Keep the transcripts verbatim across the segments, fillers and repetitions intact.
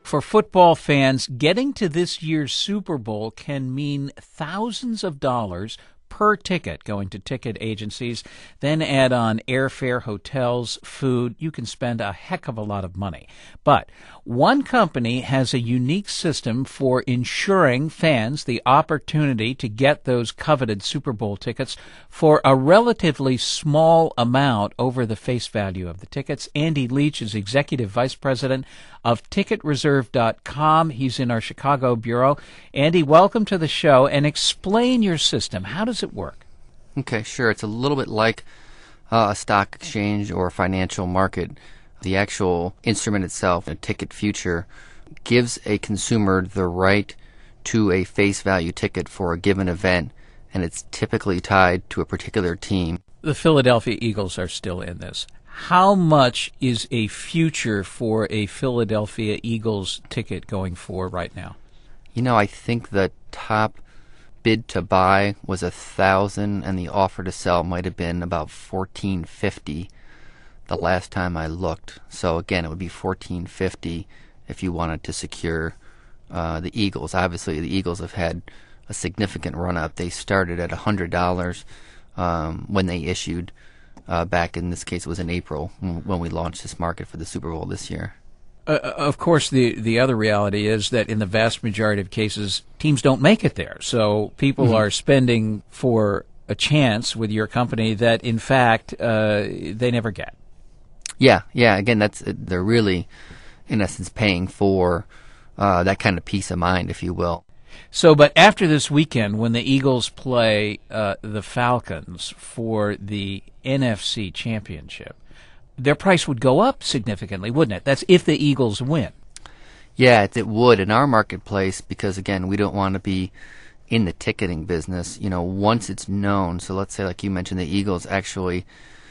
For football fans, getting to this year's Super Bowl can mean thousands of dollars per ticket going to ticket agencies. Then add on airfare, hotels, food. You can spend a heck of a lot of money. But one company has a unique system for ensuring fans the opportunity to get those coveted Super Bowl tickets for a relatively small amount over the face value of the tickets. Andy Leach is Executive Vice President of Ticket Reserve dot com. He's in our Chicago bureau. Andy, welcome to the show, and explain your system. How does it work? Okay, sure. It's a little bit like uh, a stock exchange or a financial market. The actual instrument itself, a ticket future, gives a consumer the right to a face value ticket for a given event, and it's typically tied to a particular team. The Philadelphia Eagles are still in this. How much is a future for a Philadelphia Eagles ticket going for right now? You know, I think the top bid to buy was a thousand, and the offer to sell might have been about fourteen fifty the last time I looked. So again, it would be fourteen fifty if you wanted to secure uh, the Eagles. Obviously, the Eagles have had a significant run up. They started at a hundred dollars um, when they issued. Uh, back in this case, it was in April when we launched this market for the Super Bowl this year. Uh, of course, the the other reality is that in the vast majority of cases, teams don't make it there. So people mm-hmm. are spending for a chance with your company that, in fact, uh, they never get. Yeah, yeah. Again, that's they're really, in essence, paying for uh, that kind of peace of mind, if you will. So, but after this weekend, when the Eagles play uh, the Falcons for the N F C Championship, their price would go up significantly, wouldn't it? That's if the Eagles win. Yeah, it, it would in our marketplace because, again, we don't want to be in the ticketing business. You know, once it's known, so let's say, like you mentioned, the Eagles actually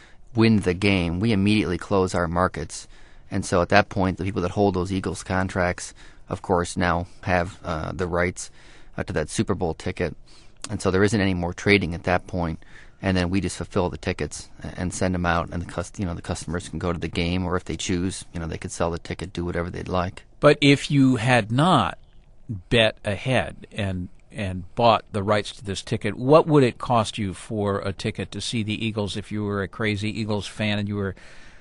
win the game, we immediately close our markets. And so at that point, the people that hold those Eagles contracts, of course, now have uh, the rights uh, to that Super Bowl ticket. And so there isn't any more trading at that point. And then we just fulfill the tickets and send them out, and the cust- you know the customers can go to the game, or if they choose, you know they could sell the ticket, do whatever they'd like. But if you had not bet ahead and and bought the rights to this ticket, what would it cost you for a ticket to see the Eagles if you were a crazy Eagles fan and you were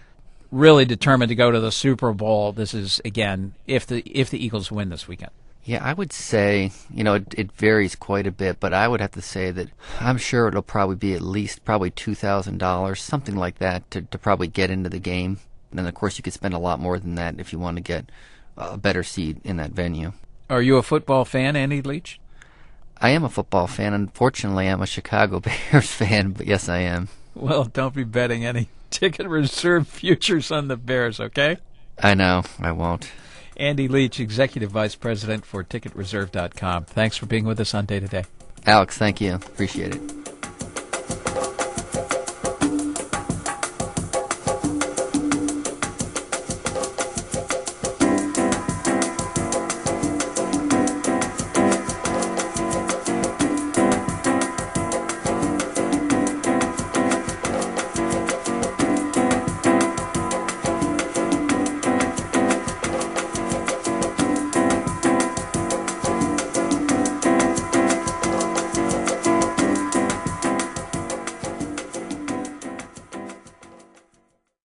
really determined to go to the Super Bowl? This is, again, if the if the Eagles win this weekend. Yeah, I would say, you know, it, it varies quite a bit, but I would have to say that I'm sure it'll probably be at least probably two thousand dollars, something like that, to, to probably get into the game. And then, of course, you could spend a lot more than that if you want to get a better seat in that venue. Are you a football fan, Andy Leach? I am a football fan. Unfortunately, I'm a Chicago Bears fan, but yes, I am. Well, don't be betting any ticket reserve futures on the Bears, okay? I know. I won't. Andy Leach, Executive Vice President for Ticket Reserve dot com. Thanks for being with us on Day to Day. Alex, thank you. Appreciate it.